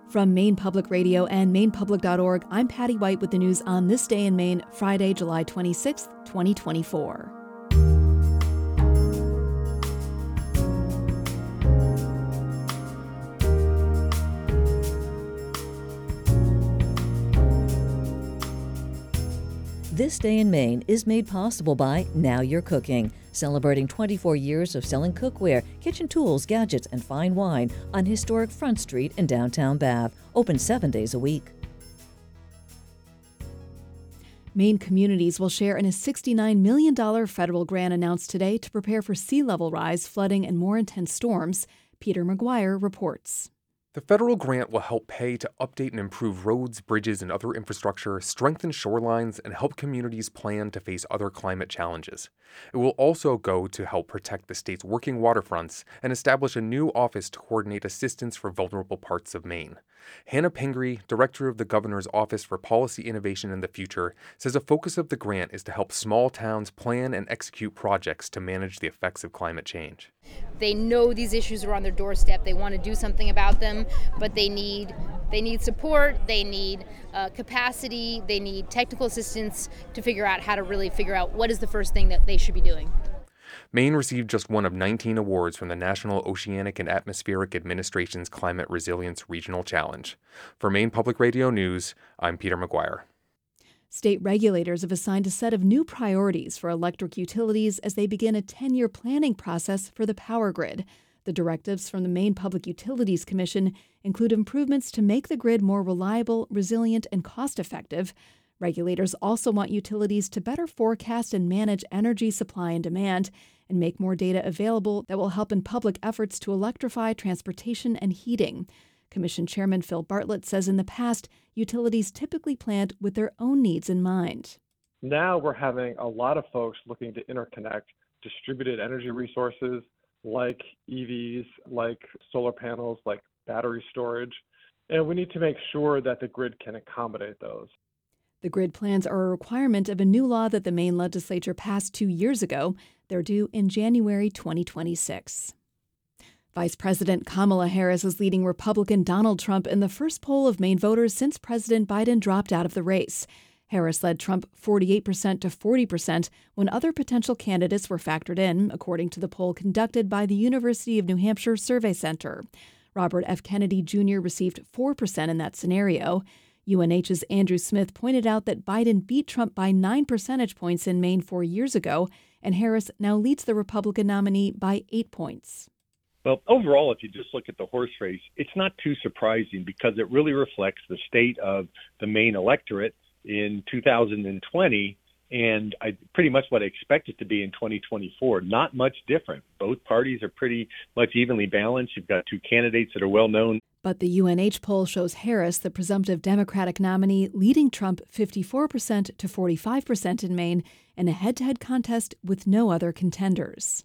From Maine Public Radio and MainePublic.org, I'm Patty White with the news on this day in Maine, Friday, July 26th, 2024. This Day in Maine is made possible by Now You're Cooking, celebrating 24 years of selling cookware, kitchen tools, gadgets, and fine wine on historic Front Street in downtown Bath, open 7 days a week. Maine communities will share in a $69 million federal grant announced today to prepare for sea level rise, flooding, and more intense storms. Peter McGuire reports. The federal grant will help pay to update and improve roads, bridges, and other infrastructure, strengthen shorelines, and help communities plan to face other climate challenges. It will also go to help protect the state's working waterfronts and establish a new office to coordinate assistance for vulnerable parts of Maine. Hannah Pingree, director of the Governor's Office for Policy Innovation in the Future, says a focus of the grant is to help small towns plan and execute projects to manage the effects of climate change. They know these issues are on their doorstep. They want to do something about them, but they need support, they need capacity, they need technical assistance to figure out what is the first thing that they should be doing. Maine received just one of 19 awards from the National Oceanic and Atmospheric Administration's Climate Resilience Regional Challenge. For Maine Public Radio News, I'm Peter McGuire. State regulators have assigned a set of new priorities for electric utilities as they begin a 10-year planning process for the power grid. The directives from the Maine Public Utilities Commission include improvements to make the grid more reliable, resilient, and cost-effective. Regulators also want utilities to better forecast and manage energy supply and demand and make more data available that will help in public efforts to electrify transportation and heating. Commission Chairman Phil Bartlett says in the past, utilities typically planned with their own needs in mind. Now we're having a lot of folks looking to interconnect distributed energy resources like EVs, like solar panels, like battery storage, and we need to make sure that the grid can accommodate those. The grid plans are a requirement of a new law that the Maine legislature passed 2 years ago. They're due in January 2026. Vice President Kamala Harris is leading Republican Donald Trump in the first poll of Maine voters since President Biden dropped out of the race. Harris led Trump 48% to 40% when other potential candidates were factored in, according to the poll conducted by the University of New Hampshire Survey Center. Robert F. Kennedy Jr. received 4% in that scenario. UNH's Andrew Smith pointed out that Biden beat Trump by 9 percentage points in Maine 4 years ago, and Harris now leads the Republican nominee by 8 points. Well, overall, if you just look at the horse race, it's not too surprising because it really reflects the state of the Maine electorate in 2020 and pretty much what I expect it to be in 2024. Not much different. Both parties are pretty much evenly balanced. You've got two candidates that are well known. But the UNH poll shows Harris, the presumptive Democratic nominee, leading Trump 54% to 45% in Maine in a head-to-head contest with no other contenders.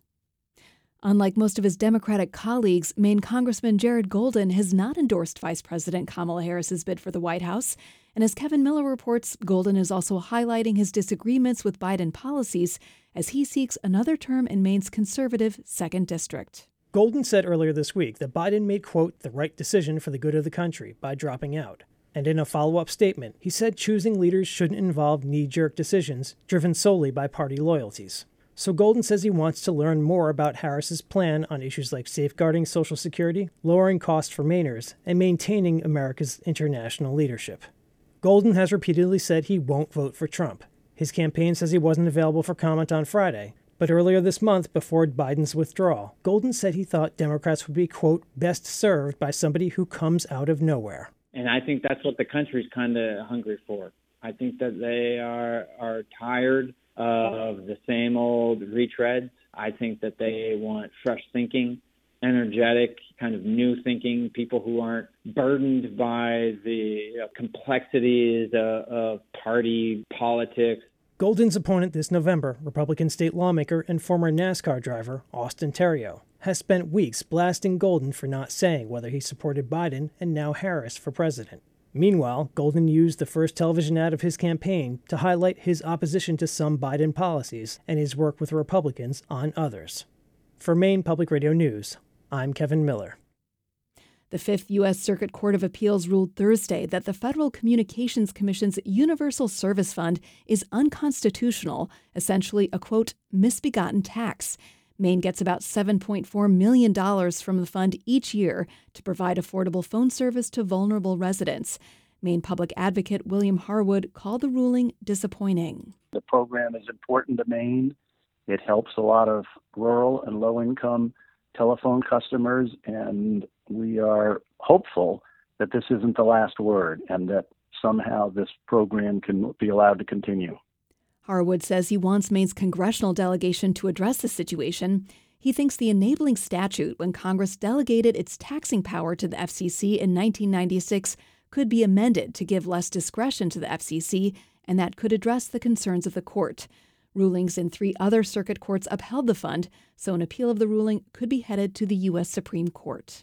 Unlike most of his Democratic colleagues, Maine Congressman Jared Golden has not endorsed Vice President Kamala Harris's bid for the White House. And as Kevin Miller reports, Golden is also highlighting his disagreements with Biden policies as he seeks another term in Maine's conservative 2nd District. Golden said earlier this week that Biden made, quote, the right decision for the good of the country by dropping out. And in a follow-up statement, he said choosing leaders shouldn't involve knee-jerk decisions driven solely by party loyalties. So Golden says he wants to learn more about Harris's plan on issues like safeguarding Social Security, lowering costs for Mainers, and maintaining America's international leadership. Golden has repeatedly said he won't vote for Trump. His campaign says he wasn't available for comment on Friday. But earlier this month, before Biden's withdrawal, Golden said he thought Democrats would be, quote, best served by somebody who comes out of nowhere. And I think that's what the country's kind of hungry for. I think that they are tired of the same old retreads. I think that they want fresh thinking, energetic, kind of new thinking, people who aren't burdened by the complexities of party politics. Golden's opponent this November, Republican state lawmaker and former NASCAR driver Austin Terrio, has spent weeks blasting Golden for not saying whether he supported Biden and now Harris for president. Meanwhile, Golden used the first television ad of his campaign to highlight his opposition to some Biden policies and his work with Republicans on others. For Maine Public Radio News, I'm Kevin Miller. The Fifth U.S. Circuit Court of Appeals ruled Thursday that the Federal Communications Commission's Universal Service Fund is unconstitutional, essentially a, quote, misbegotten tax. Maine gets about $7.4 million from the fund each year to provide affordable phone service to vulnerable residents. Maine Public Advocate William Harwood called the ruling disappointing. The program is important to Maine. It helps a lot of rural and low-income telephone customers, and we are hopeful that this isn't the last word and that somehow this program can be allowed to continue. Harwood says he wants Maine's congressional delegation to address the situation. He thinks the enabling statute, when Congress delegated its taxing power to the FCC in 1996, could be amended to give less discretion to the FCC, and that could address the concerns of the court. Rulings in 3 other circuit courts upheld the fund, so an appeal of the ruling could be headed to the U.S. Supreme Court.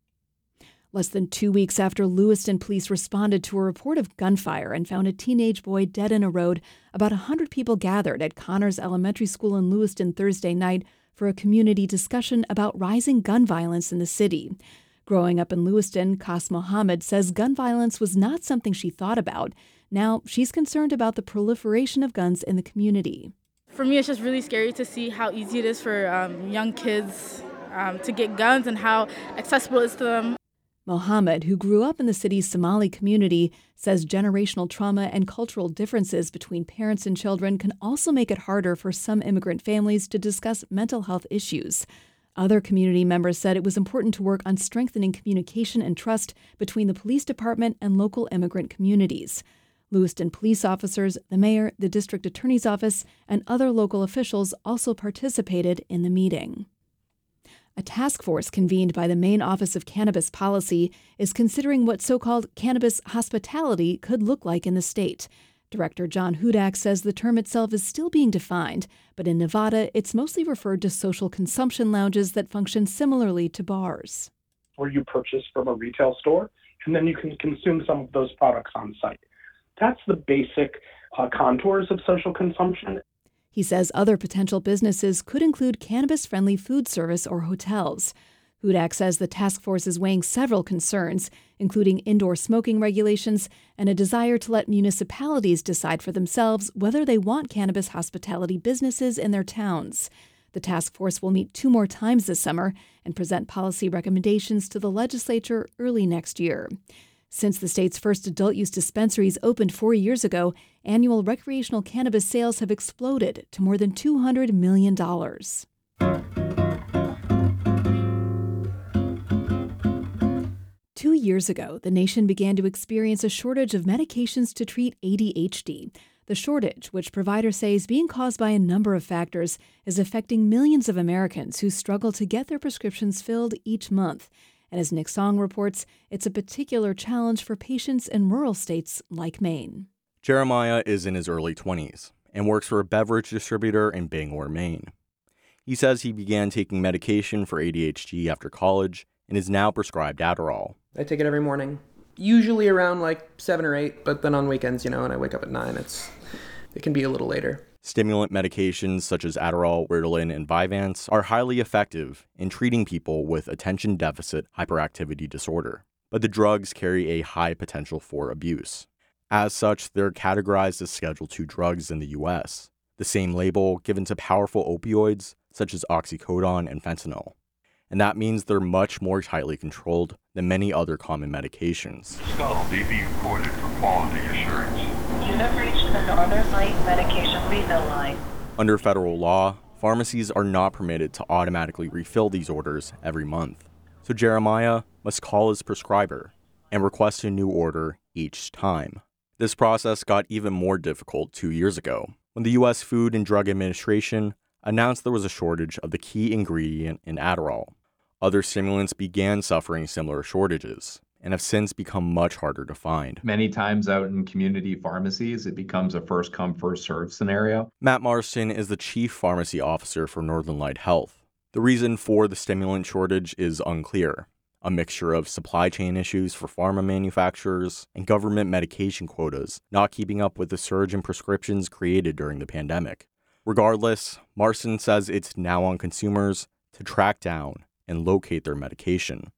Less than 2 weeks after Lewiston police responded to a report of gunfire and found a teenage boy dead in a road, about 100 people gathered at Connors Elementary School in Lewiston Thursday night for a community discussion about rising gun violence in the city. Growing up in Lewiston, Kas Mohammed says gun violence was not something she thought about. Now she's concerned about the proliferation of guns in the community. For me, it's just really scary to see how easy it is for young kids to get guns and how accessible it is to them. Mohammed, who grew up in the city's Somali community, says generational trauma and cultural differences between parents and children can also make it harder for some immigrant families to discuss mental health issues. Other community members said it was important to work on strengthening communication and trust between the police department and local immigrant communities. Lewiston police officers, the mayor, the district attorney's office, and other local officials also participated in the meeting. A task force convened by the Maine Office of Cannabis Policy is considering what so-called cannabis hospitality could look like in the state. Director John Hudak says the term itself is still being defined, but in Nevada, it's mostly referred to social consumption lounges that function similarly to bars. Where you purchase from a retail store, and then you can consume some of those products on site. That's the basic contours of social consumption. He says other potential businesses could include cannabis-friendly food service or hotels. Hudak says the task force is weighing several concerns, including indoor smoking regulations and a desire to let municipalities decide for themselves whether they want cannabis hospitality businesses in their towns. The task force will meet 2 more times this summer and present policy recommendations to the legislature early next year. Since the state's first adult-use dispensaries opened 4 years ago, annual recreational cannabis sales have exploded to more than $200 million. 2 years ago, the nation began to experience a shortage of medications to treat ADHD. The shortage, which providers say is being caused by a number of factors, is affecting millions of Americans who struggle to get their prescriptions filled each month. And as Nick Song reports, it's a particular challenge for patients in rural states like Maine. Jeremiah is in his early 20s and works for a beverage distributor in Bangor, Maine. He says he began taking medication for ADHD after college and is now prescribed Adderall. I take it every morning, usually around like 7 or 8, but then on weekends, and I wake up at 9, it can be a little later. Stimulant medications such as Adderall, Ritalin, and Vyvanse are highly effective in treating people with attention deficit hyperactivity disorder, but the drugs carry a high potential for abuse. As such, they're categorized as Schedule II drugs in the U.S., the same label given to powerful opioids such as oxycodone and fentanyl. And that means they're much more tightly controlled than many other common medications. This call may be recorded for quality assurance. You have reached the Northern Light Medication Refill Line. Under federal law, pharmacies are not permitted to automatically refill these orders every month. So Jeremiah must call his prescriber and request a new order each time. This process got even more difficult 2 years ago, when the U.S. Food and Drug Administration announced there was a shortage of the key ingredient in Adderall. Other stimulants began suffering similar shortages and have since become much harder to find. Many times out in community pharmacies, it becomes a first-come, first-served scenario. Matt Marston is the chief pharmacy officer for Northern Light Health. The reason for the stimulant shortage is unclear. A mixture of supply chain issues for pharma manufacturers and government medication quotas not keeping up with the surge in prescriptions created during the pandemic. Regardless, Marston says it's now on consumers to track down and locate their medication.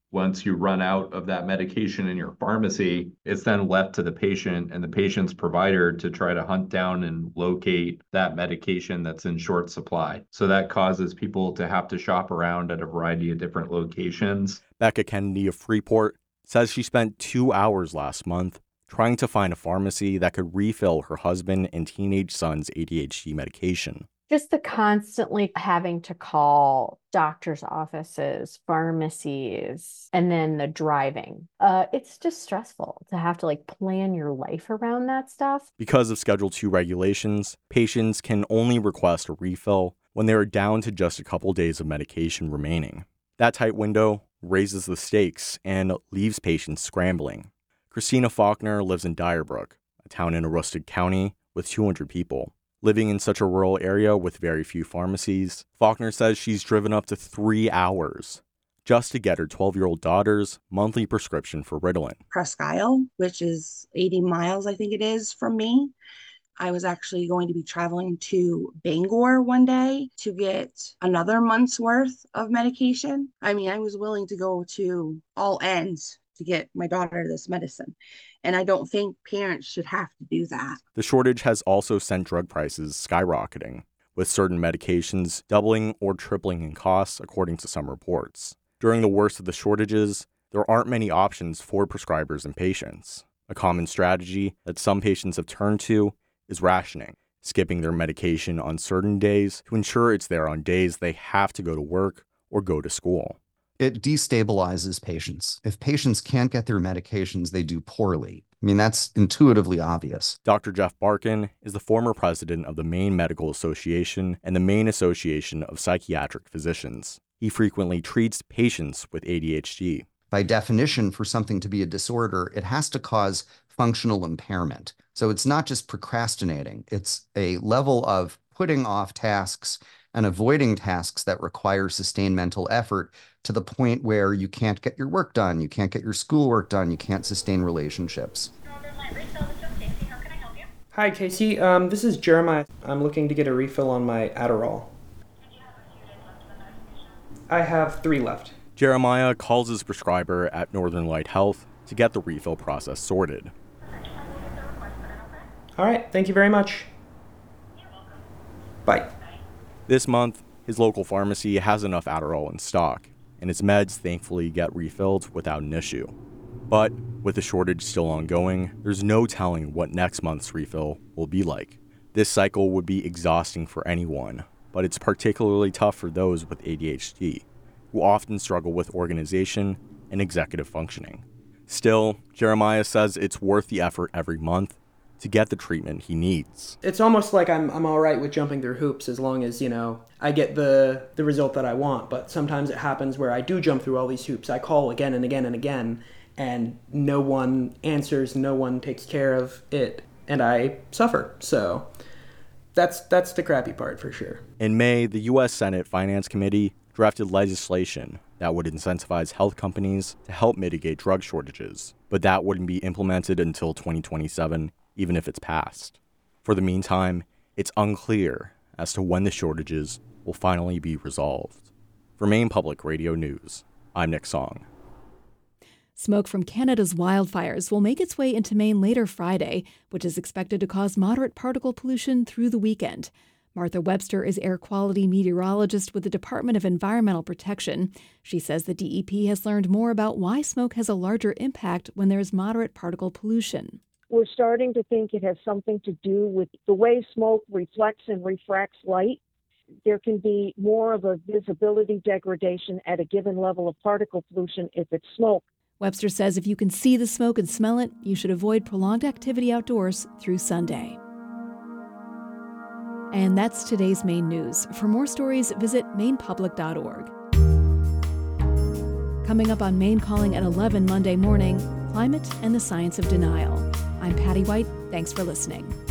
Once you run out of that medication in your pharmacy, it's then left to the patient and the patient's provider to try to hunt down and locate that medication that's in short supply. So that causes people to have to shop around at a variety of different locations. Becca Kennedy of Freeport says she spent 2 hours last month trying to find a pharmacy that could refill her husband and teenage son's ADHD medication. Just the constantly having to call doctor's offices, pharmacies, and then the driving. It's just stressful to have to plan your life around that stuff. Because of Schedule 2 regulations, patients can only request a refill when they are down to just a couple days of medication remaining. That tight window raises the stakes and leaves patients scrambling. Christina Faulkner lives in Dyerbrook, a town in Aroostook County with 200 people. Living in such a rural area with very few pharmacies, Faulkner says she's driven up to 3 hours just to get her 12-year-old daughter's monthly prescription for Ritalin. Presque Isle, which is 80 miles, I think it is, from me. I was actually going to be traveling to Bangor one day to get another month's worth of medication. I mean, I was willing to go to all ends to get my daughter this medicine. And I don't think parents should have to do that. The shortage has also sent drug prices skyrocketing, with certain medications doubling or tripling in costs, according to some reports. During the worst of the shortages, there aren't many options for prescribers and patients. A common strategy that some patients have turned to is rationing, skipping their medication on certain days to ensure it's there on days they have to go to work or go to school. It destabilizes patients. If patients can't get their medications, they do poorly. I mean, that's intuitively obvious. Dr. Jeff Barkin is the former president of the Maine Medical Association and the Maine Association of Psychiatric Physicians. He frequently treats patients with ADHD. By definition, for something to be a disorder, it has to cause functional impairment. So it's not just procrastinating. It's a level of putting off tasks and avoiding tasks that require sustained mental effort to the point where you can't get your work done, you can't get your schoolwork done, you can't sustain relationships. Hi, Casey. This is Jeremiah. I'm looking to get a refill on my Adderall. I have 3 left. Jeremiah calls his prescriber at Northern Light Health to get the refill process sorted. All right, thank you very much. Bye. This month, his local pharmacy has enough Adderall in stock, and his meds thankfully get refilled without an issue. But with the shortage still ongoing, there's no telling what next month's refill will be like. This cycle would be exhausting for anyone, but it's particularly tough for those with ADHD, who often struggle with organization and executive functioning. Still, Jeremiah says it's worth the effort every month to get the treatment he needs. It's almost like I'm all right with jumping through hoops as long as, I get the result that I want. But sometimes it happens where I do jump through all these hoops. I call again and again and again, and no one answers, no one takes care of it, and I suffer. So that's the crappy part for sure. In May, the U.S. Senate Finance Committee drafted legislation that would incentivize health companies to help mitigate drug shortages, but that wouldn't be implemented until 2027, even if it's passed. For the meantime, it's unclear as to when the shortages will finally be resolved. For Maine Public Radio News, I'm Nick Song. Smoke from Canada's wildfires will make its way into Maine later Friday, which is expected to cause moderate particle pollution through the weekend. Martha Webster is air quality meteorologist with the Department of Environmental Protection. She says the DEP has learned more about why smoke has a larger impact when there's moderate particle pollution. We're starting to think it has something to do with the way smoke reflects and refracts light. There can be more of a visibility degradation at a given level of particle pollution if it's smoke. Webster says if you can see the smoke and smell it, you should avoid prolonged activity outdoors through Sunday. And that's today's Maine news. For more stories, visit mainepublic.org. Coming up on Maine Calling at 11 Monday morning, climate and the science of denial. I'm Patty White. Thanks for listening.